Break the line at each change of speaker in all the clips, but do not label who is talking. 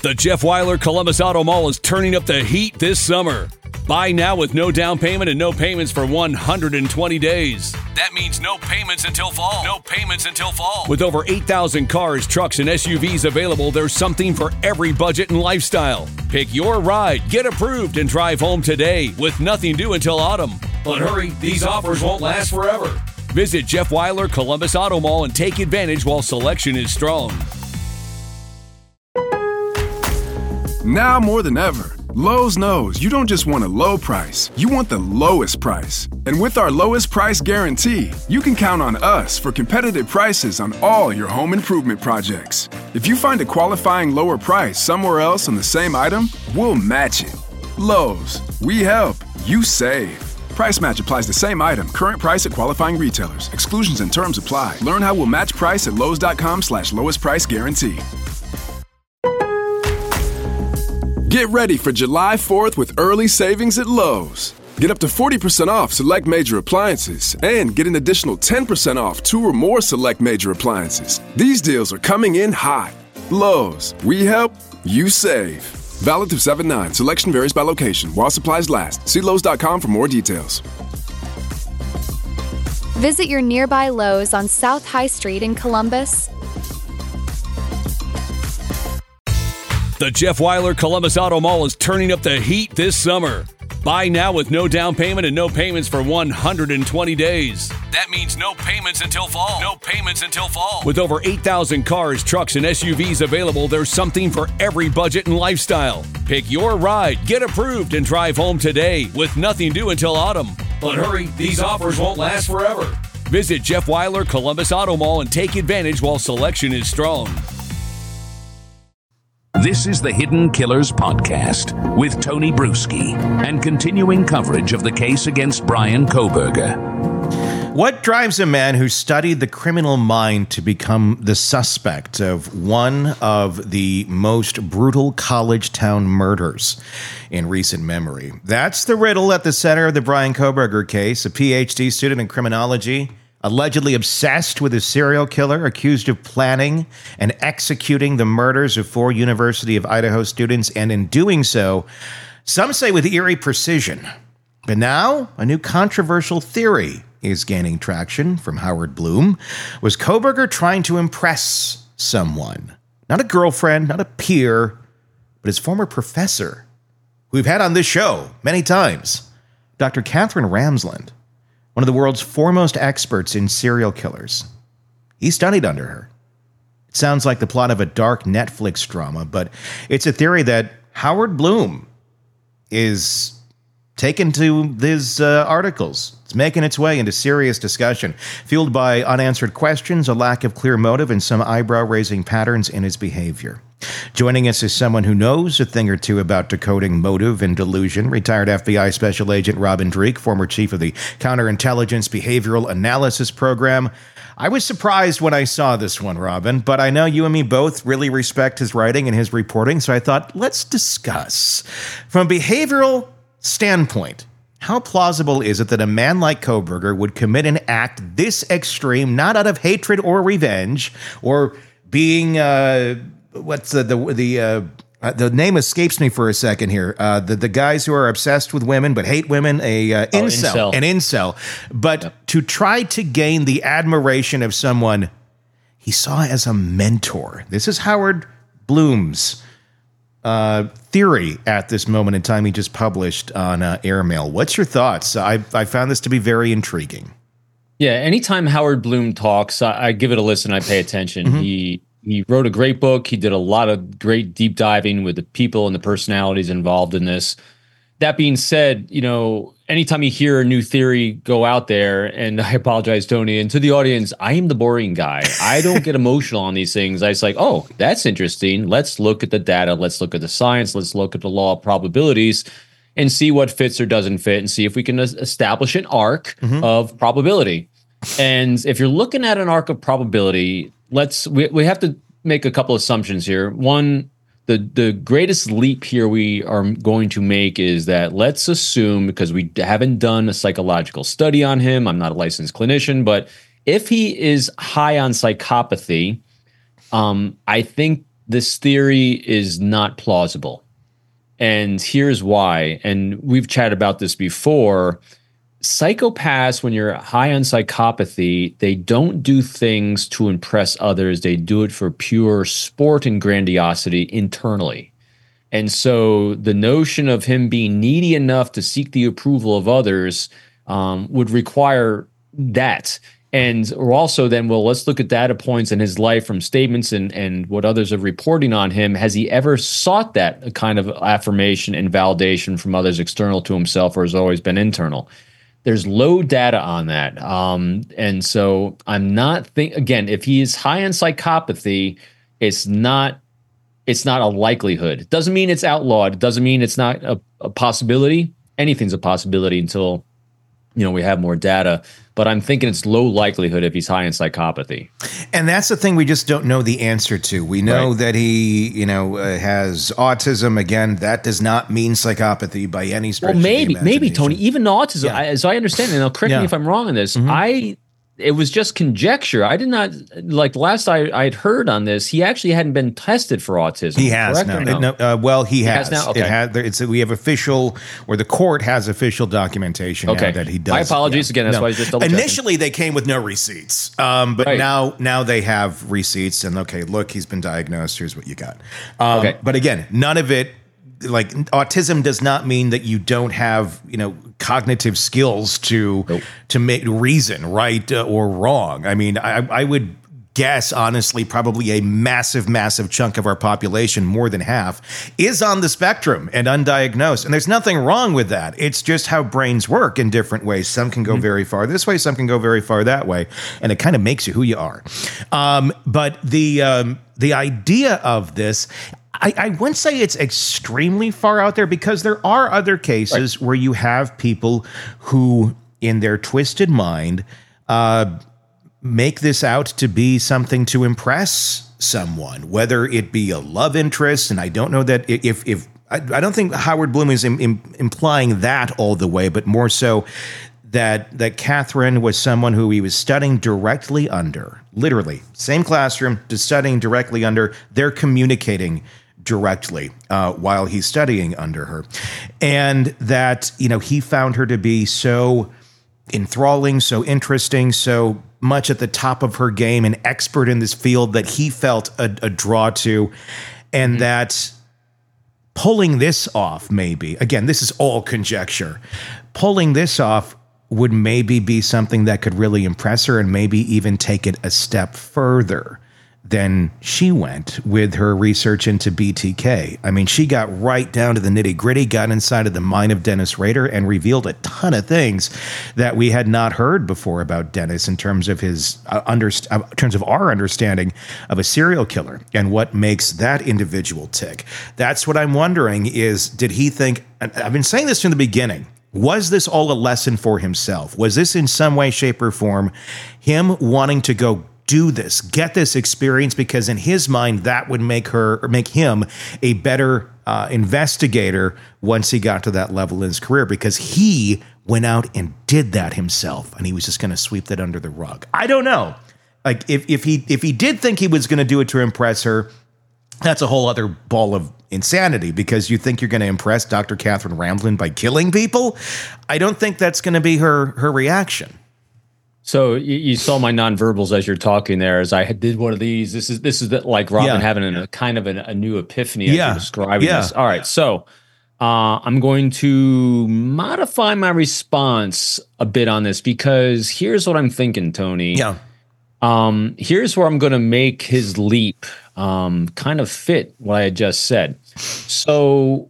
The Jeff Weiler Columbus Auto Mall is turning up the heat this summer. Buy now with no down payment and no payments for 120 days. That means no payments until fall. No payments until fall. With over 8,000 cars, trucks, and SUVs available, there's something for every budget and lifestyle. Pick your ride, get approved, and drive home today with nothing due until autumn. But hurry, these offers won't last forever. Visit Jeff Weiler Columbus Auto Mall and take advantage while selection is strong.
Now more than ever, Lowe's knows you don't just want a low price, you want the lowest price. And with our lowest price guarantee, you can count on us for competitive prices on all your home improvement projects. If you find a qualifying lower price somewhere else on the same item, we'll match it. Lowe's, we help, you save. Price match applies the same item, current price at qualifying retailers. Exclusions and terms apply. Learn how we'll match price at lowes.com/lowest price guarantee. Get ready for July 4th with early savings at Lowe's. Get up to 40% off select major appliances and get an additional 10% off 2 or more select major appliances. These deals are coming in hot. Lowe's, we help, you save. Valid through 7/9. Selection varies by location. While supplies last. See Lowe's.com for more details.
Visit your nearby Lowe's on South High Street in Columbus.
The Jeff Weiler Columbus Auto Mall is turning up the heat this summer. Buy now with no down payment and no payments for 120 days. That means no payments until fall. No payments until fall. With over 8,000 cars, trucks, and SUVs available, there's something for every budget and lifestyle. Pick your ride, get approved, and drive home today with nothing due until autumn. But hurry, these offers won't last forever. Visit Jeff Weiler Columbus Auto Mall and take advantage while selection is strong.
This is the Hidden Killers Podcast with Tony Bruschi and continuing coverage of the case against Bryan Kohberger.
What drives a man who studied the criminal mind to become the suspect of one of the most brutal college town murders in recent memory? That's the riddle at the center of the Bryan Kohberger case. A PhD student in criminology, allegedly obsessed with a serial killer, accused of planning and executing the murders of 4 University of Idaho students, and in doing so, some say with eerie precision. But now, a new controversial theory is gaining traction from Howard Bloom. Was Kohberger trying to impress someone? Not a girlfriend, not a peer, but his former professor, who we've had on this show many times, Dr. Katherine Ramsland, one of the world's foremost experts in serial killers. He studied under her. It sounds like the plot of a dark Netflix drama, but it's a theory that Howard Bloom is taken to his articles. It's making its way into serious discussion, fueled by unanswered questions, a lack of clear motive, and some eyebrow-raising patterns in his behavior. Joining us is someone who knows a thing or two about decoding motive and delusion, retired FBI Special Agent Robin Dreeke, former chief of the Counterintelligence Behavioral Analysis Program. I was surprised when I saw this one, Robin, but I know you and me both really respect his writing and his reporting, so I thought, let's discuss. From a behavioral standpoint, how plausible is it that a man like Kohberger would commit an act this extreme, not out of hatred or revenge, or being the name escapes me for a second here. The guys who are obsessed with women but hate women, an incel. But to try to gain the admiration of someone he saw as a mentor. This is Howard Bloom's theory at this moment in time. He just published on Airmail. What's your thoughts? I found this to be very intriguing.
Yeah, anytime Howard Bloom talks, I give it a listen. I pay attention.
Mm-hmm.
He wrote a great book. He did a lot of great deep diving with the people and the personalities involved in this. That being said, anytime you hear a new theory go out there, and I apologize, Tony, and to the audience, I am the boring guy. I don't get emotional on these things. I just like, oh, that's interesting. Let's look at the data. Let's look at the science. Let's look at the law of probabilities and see what fits or doesn't fit and see if we can establish an arc of probability. And if you're looking at an arc of probability, we have to make a couple assumptions here. One, the greatest leap here we are going to make is that let's assume, because we haven't done a psychological study on him, I'm not a licensed clinician, but if he is high on psychopathy, I think this theory is not plausible. And here's why. And we've chatted about this before. Psychopaths, when you're high on psychopathy, they don't do things to impress others. They do it for pure sport and grandiosity internally. And so the notion of him being needy enough to seek the approval of others would require that. And or also then, well, let's look at data points in his life from statements and what others are reporting on him. Has he ever sought that kind of affirmation and validation from others external to himself, or has it always been internal? There's low data on that. And so I'm not again, if he is high on psychopathy, it's not a likelihood. It doesn't mean it's outlawed. It doesn't mean it's not a possibility. Anything's a possibility until, we have more data. But I'm thinking it's low likelihood if he's high in psychopathy.
And that's the thing we just don't know the answer to. We know that he, has autism. Again, that does not mean psychopathy by any stretch of the imagination.
Maybe, Tony, even autism, as I understand it, now correct me if I'm wrong on this, it was just conjecture. I did not, like last I had heard on this, he actually hadn't been tested for autism.
He has now. He has now. Okay. We have official, or the court has official documentation now that he does.
My apologies again. That's why I was just double checking.
Initially, they came with no receipts, but now they have receipts. And look, he's been diagnosed. Here's what you got. But again, none of it. Like autism does not mean that you don't have, cognitive skills to make reason right or wrong. I mean, I would guess, honestly, probably a massive, massive chunk of our population, more than half, is on the spectrum and undiagnosed. And there's nothing wrong with that. It's just how brains work in different ways. Some can go very far this way, some can go very far that way. And it kind of makes you who you are. But the idea of this, I wouldn't say it's extremely far out there, because there are other cases where you have people who, in their twisted mind, make this out to be something to impress someone, whether it be a love interest. And I don't know that if I don't think Howard Bloom is implying that all the way, but more so that Catherine was someone who he was studying directly under, literally same classroom, just studying directly under. They're communicating directly while he's studying under her. And that, he found her to be so enthralling, so interesting, so much at the top of her game, an expert in this field that he felt a draw to. And that pulling this off, maybe, again, this is all conjecture, pulling this off would maybe be something that could really impress her and maybe even take it a step further than she went with her research into BTK. I mean, she got right down to the nitty-gritty, got inside of the mind of Dennis Rader and revealed a ton of things that we had not heard before about Dennis in terms of his in terms of our understanding of a serial killer and what makes that individual tick. That's what I'm wondering is, did he think, and I've been saying this from the beginning, was this all a lesson for himself? Was this in some way, shape, or form him wanting to go do this, get this experience, because in his mind that would make him a better investigator once he got to that level in his career, because he went out and did that himself, and he was just going to sweep that under the rug. I don't know. Like if he did think he was going to do it to impress her, that's a whole other ball of insanity, because you think you're going to impress Dr. Catherine Ramblin by killing people. I don't think that's going to be her reaction.
So you saw my nonverbals as you're talking there, as I did one of these. This is like Robin having a kind of a new epiphany as you're describing this. All right, so I'm going to modify my response a bit on this, because here's what I'm thinking, Tony.
Yeah.
Here's where I'm going to make his leap kind of fit what I had just said. So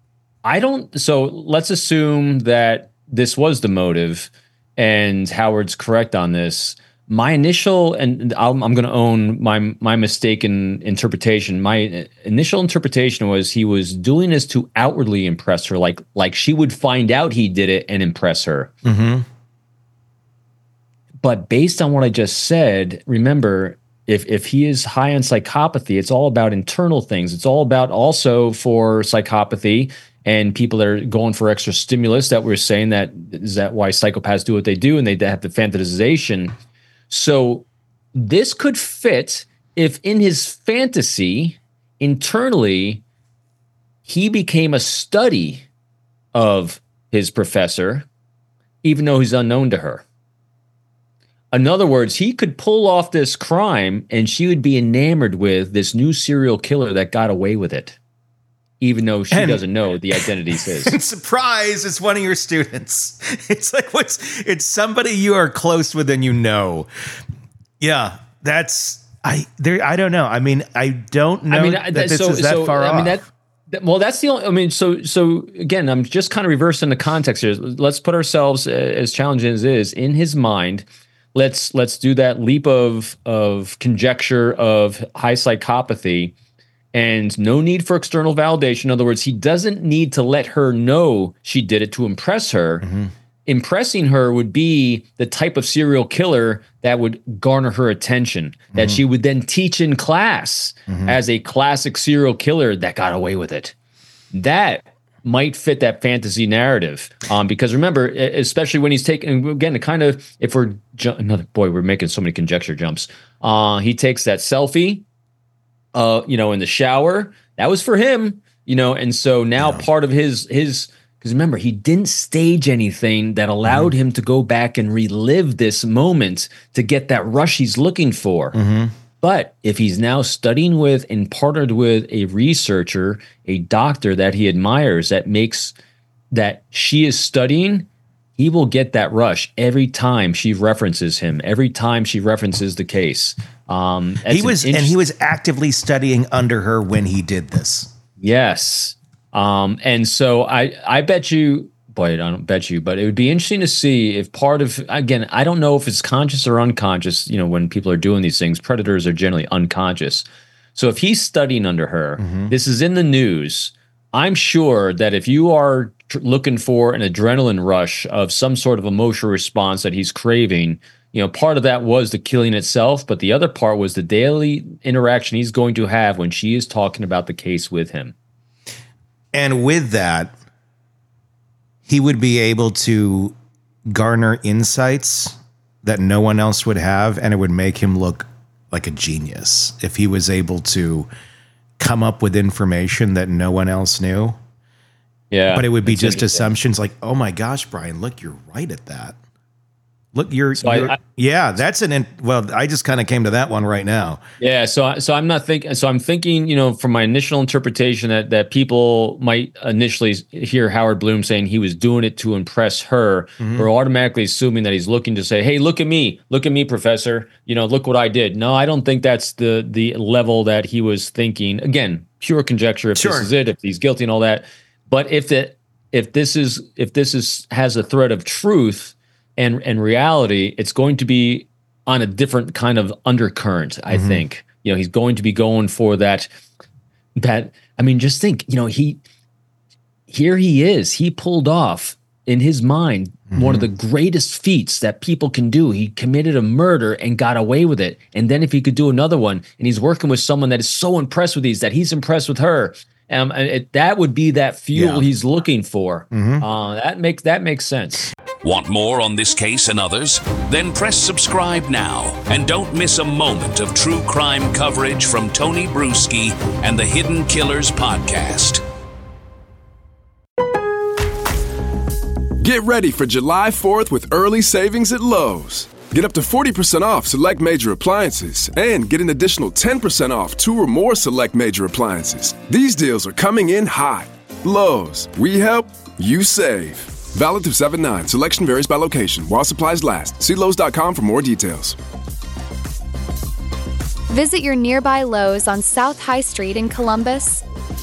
let's assume that this was the motive, and Howard's correct on this. My initial, and I'm going to own my mistaken interpretation. My initial interpretation was he was doing this to outwardly impress her, like she would find out he did it and impress her. Mm-hmm. But based on what I just said, remember, if he is high on psychopathy, it's all about internal things. It's all about also for psychopathy and people that are going for extra stimulus, that we're saying that is that why psychopaths do what they do, and they have the fantasization. So this could fit if in his fantasy internally, he became a study of his professor, even though he's unknown to her. In other words, he could pull off this crime and she would be enamored with this new serial killer that got away with it, even though she doesn't know the identity is his.
Surprise, it's one of your students. It's like, it's somebody you are close with and you know. Yeah, I don't know. I mean, I don't know that this is that far off.
That's the only, so again, I'm just kind of reversing the context here. Let's put ourselves, as challenging as it is, in his mind. Let's do that leap of conjecture of high psychopathy, and no need for external validation. In other words, he doesn't need to let her know she did it to impress her. Mm-hmm. Impressing her would be the type of serial killer that would garner her attention, that she would then teach in class as a classic serial killer that got away with it. That might fit that fantasy narrative. Because remember, especially when he's taking, again, to kind of, if we're, we're making so many conjecture jumps. He takes that selfie, in the shower. That was for him, and so now part of his, because remember, he didn't stage anything that allowed him to go back and relive this moment to get that rush he's looking for. But if he's now studying with and partnered with a researcher, a doctor that he admires, that she is studying, he will get that rush every time she references him, every time she references the case. He was actively studying under her when he did this. Yes. And so I bet you, boy, I don't bet you, but it would be interesting to see if part of, again, I don't know if it's conscious or unconscious. When people are doing these things, predators are generally unconscious. So if he's studying under her, this is in the news. I'm sure that if you are looking for an adrenaline rush of some sort of emotional response that he's craving, part of that was the killing itself, but the other part was the daily interaction he's going to have when she is talking about the case with him. And with that, he would be able to garner insights that no one else would have, and it would make him look like a genius if he was able to come up with information that no one else knew. Yeah. But it would be just assumptions like, oh my gosh, Brian, look, you're right at that. Look, I just kind of came to that one right now. Yeah. So I'm not thinking, I'm thinking, from my initial interpretation that people might initially hear Howard Bloom saying he was doing it to impress her. We're automatically assuming that he's looking to say, hey, look at me, professor, look what I did. No, I don't think that's the level that he was thinking. Again, pure conjecture. If this is it, if he's guilty and all that. But if this has a thread of truth and reality, it's going to be on a different kind of undercurrent, I think. He's going to be going for that. I mean, just think, here he is. He pulled off, in his mind, one of the greatest feats that people can do. He committed a murder and got away with it. And then if he could do another one, and he's working with someone that is so impressed with these, that he's impressed with her, that would be that fuel he's looking for. That makes sense.
Want more on this case and others? Then press subscribe now and don't miss a moment of true crime coverage from Tony Bruschi and the Hidden Killers podcast.
Get ready for July 4th with early savings at Lowe's. Get up to 40% off select major appliances and get an additional 10% off 2 or more select major appliances. These deals are coming in hot. Lowe's, we help, you save. Valid through 7/9. Selection varies by location. While supplies last. See Lowe's.com for more details.
Visit your nearby Lowe's on South High Street in Columbus.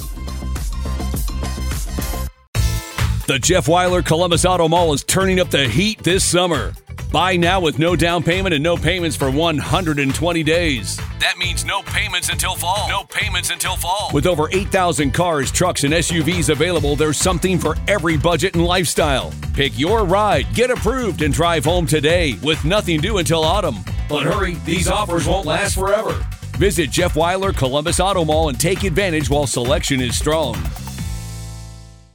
The Jeff Weiler Columbus Auto Mall is turning up the heat this summer. Buy now with no down payment and no payments for 120 days. That means no payments until fall. No payments until fall. With over 8,000 cars, trucks, and SUVs available, there's something for every budget and lifestyle. Pick your ride, get approved, and drive home today with nothing due until autumn. But hurry, these offers won't last forever. Visit Jeff Weiler Columbus Auto Mall and take advantage while selection is strong.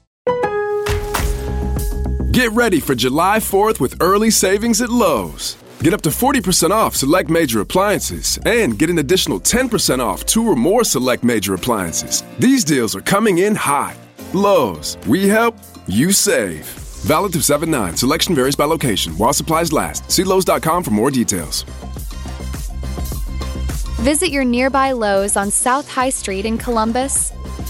Get ready for July 4th with early savings at Lowe's. Get up to 40% off select major appliances and get an additional 10% off 2 or more select major appliances. These deals are coming in hot. Lowe's, we help, you save. Valid through 7/9. Selection varies by location. While supplies last. See Lowe's.com for more details.
Visit your nearby Lowe's on South High Street in Columbus.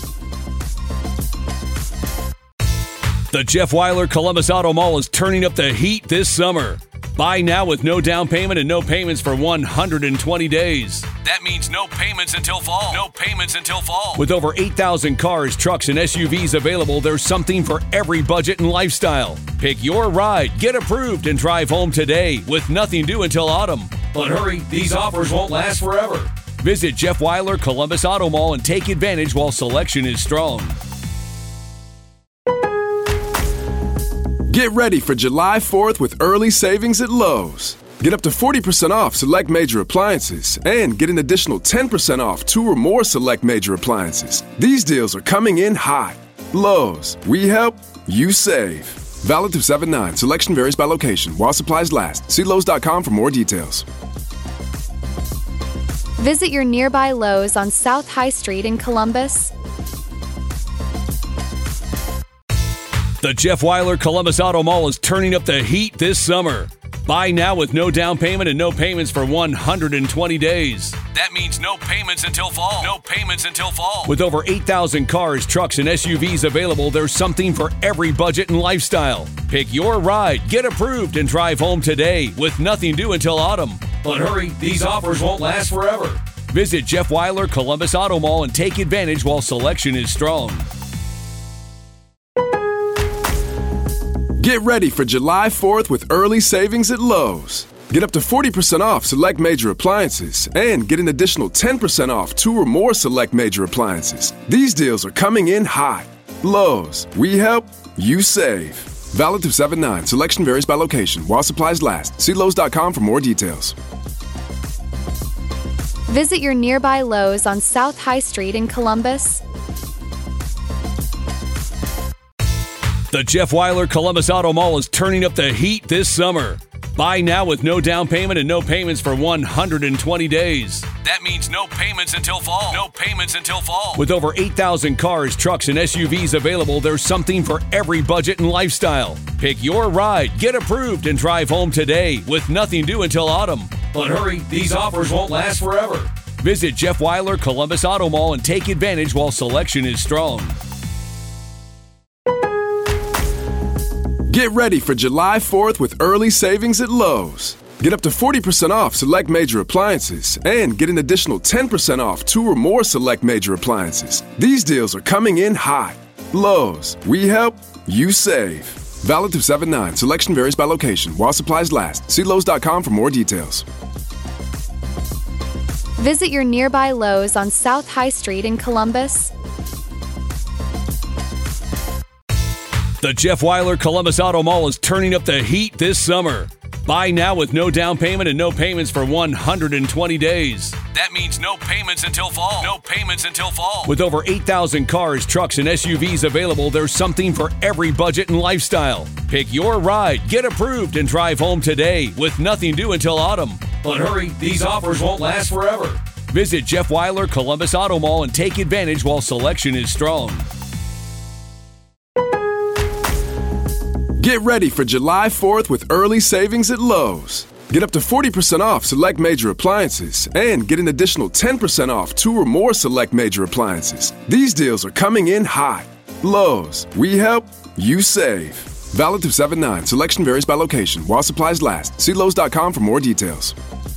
The Jeff Weiler Columbus Auto Mall is turning up the heat this summer. Buy now with no down payment and no payments for 120 days. That means no payments until fall. No payments until fall. With over 8,000 cars, trucks, and SUVs available, there's something for every budget and lifestyle. Pick your ride, get approved, and drive home today with nothing due until autumn. But hurry, these offers won't last forever. Visit Jeff Weiler Columbus Auto Mall and take advantage while selection is strong.
Get ready for July 4th with early savings at Lowe's. Get up to 40% off select major appliances and get an additional 10% off 2 or more select major appliances. These deals are coming in hot. Lowe's, we help, you save. Valid through 7/9. Selection varies by location. While supplies last. See Lowe's.com for more details.
Visit your nearby Lowe's on South High Street in Columbus.
The Jeff Weiler Columbus Auto Mall is turning up the heat this summer. Buy now with no down payment and no payments for 120 days. That means no payments until fall. No payments until fall. With over 8,000 cars, trucks, and SUVs available, there's something for every budget and lifestyle. Pick your ride, get approved, and drive home today with nothing due until autumn. But hurry, these offers won't last forever. Visit Jeff Weiler Columbus Auto Mall and take advantage while selection is strong.
Get ready for July 4th with early savings at Lowe's. Get up to 40% off select major appliances and get an additional 10% off 2 or more select major appliances. These deals are coming in hot. Lowe's, we help, you save. Valid through 7/9. Selection varies by location. While supplies last. See Lowe's.com for more details.
Visit your nearby Lowe's on South High Street in Columbus.
The Jeff Weiler Columbus Auto Mall is turning up the heat this summer. Buy now with no down payment and no payments for 120 days. That means no payments until fall. No payments until fall. With over 8,000 cars, trucks, and SUVs available, there's something for every budget and lifestyle. Pick your ride, get approved, and drive home today with nothing due until autumn. But hurry, these offers won't last forever. Visit Jeff Weiler Columbus Auto Mall and take advantage while selection is strong.
Get ready for July 4th with early savings at Lowe's. Get up to 40% off select major appliances and get an additional 10% off 2 or more select major appliances. These deals are coming in hot. Lowe's, we help, you save. Valid through 7/9. Selection varies by location. While supplies last. See Lowe's.com for more details.
Visit your nearby Lowe's on South High Street in Columbus.
The Jeff Weiler Columbus Auto Mall is turning up the heat this summer. Buy now with no down payment and no payments for 120 days. That means no payments until fall. No payments until fall. With over 8,000 cars, trucks, and SUVs available, there's something for every budget and lifestyle. Pick your ride, get approved, and drive home today with nothing due until autumn. But hurry, these offers won't last forever. Visit Jeff Weiler Columbus Auto Mall and take advantage while selection is strong.
Get ready for July 4th with early savings at Lowe's. Get up to 40% off select major appliances and get an additional 10% off 2 or more select major appliances. These deals are coming in hot. Lowe's, we help, you save. Valid through 7/9. Selection varies by location. While supplies last. See Lowe's.com for more details.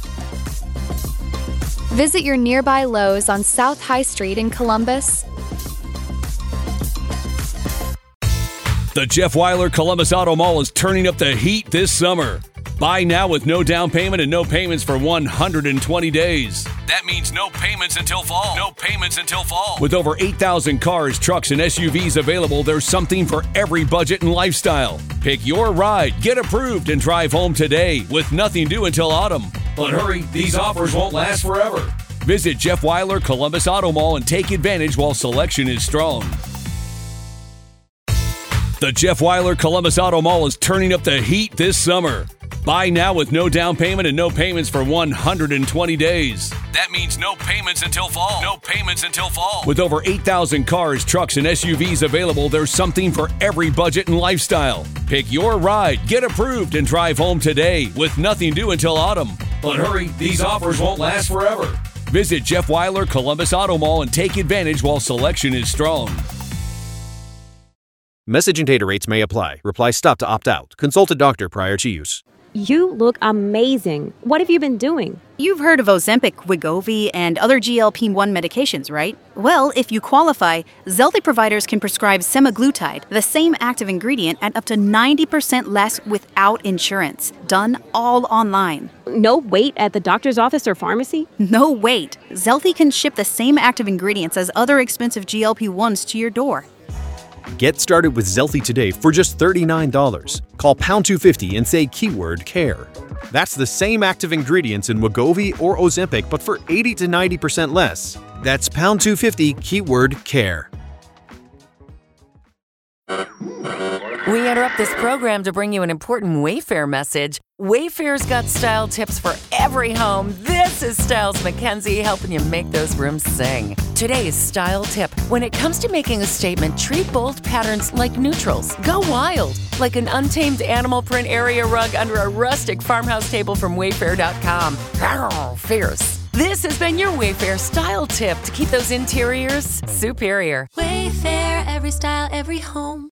Visit your nearby Lowe's on South High Street in Columbus.
The Jeff Weiler Columbus Auto Mall is turning up the heat this summer. Buy now with no down payment and no payments for 120 days. That means no payments until fall. No payments until fall. With over 8,000 cars, trucks, and SUVs available, there's something for every budget and lifestyle. Pick your ride, get approved, and drive home today with nothing due until autumn. But hurry, these offers won't last forever. Visit Jeff Weiler Columbus Auto Mall and take advantage while selection is strong. The Jeff Weiler Columbus Auto Mall is turning up the heat this summer. Buy now with no down payment and no payments for 120 days. That means no payments until fall. No payments until fall. With over 8,000 cars, trucks, and SUVs available, there's something for every budget and lifestyle. Pick your ride, get approved, and drive home today with nothing due until autumn. But hurry, these offers won't last forever. Visit Jeff Weiler Columbus Auto Mall and take advantage while selection is strong.
Message and data rates may apply. Reply stop to opt out. Consult a doctor prior to use.
You look amazing. What have you been doing?
You've heard of Ozempic, Wegovy, and other GLP-1 medications, right? Well, if you qualify, Zelty providers can prescribe semaglutide, the same active ingredient, at up to 90% less without insurance. Done all online.
No wait at the doctor's office or pharmacy?
No wait. Zelty can ship the same active ingredients as other expensive GLP-1s to your door.
Get started with Zelty today for just $39. Call pound 250 and say keyword CARE. That's the same active ingredients in Wegovy or Ozempic, but for 80 to 90% less. That's pound 250 keyword CARE.
We interrupt this program to bring you an important Wayfair message. Wayfair's got style tips for every home. This is Styles McKenzie helping you make those rooms sing. Today's style tip: when it comes to making a statement, treat bold patterns like neutrals. Go wild, like an untamed animal print area rug under a rustic farmhouse table from Wayfair.com. Arr, fierce. This has been your Wayfair style tip to keep those interiors superior.
Wayfair, every style, every home.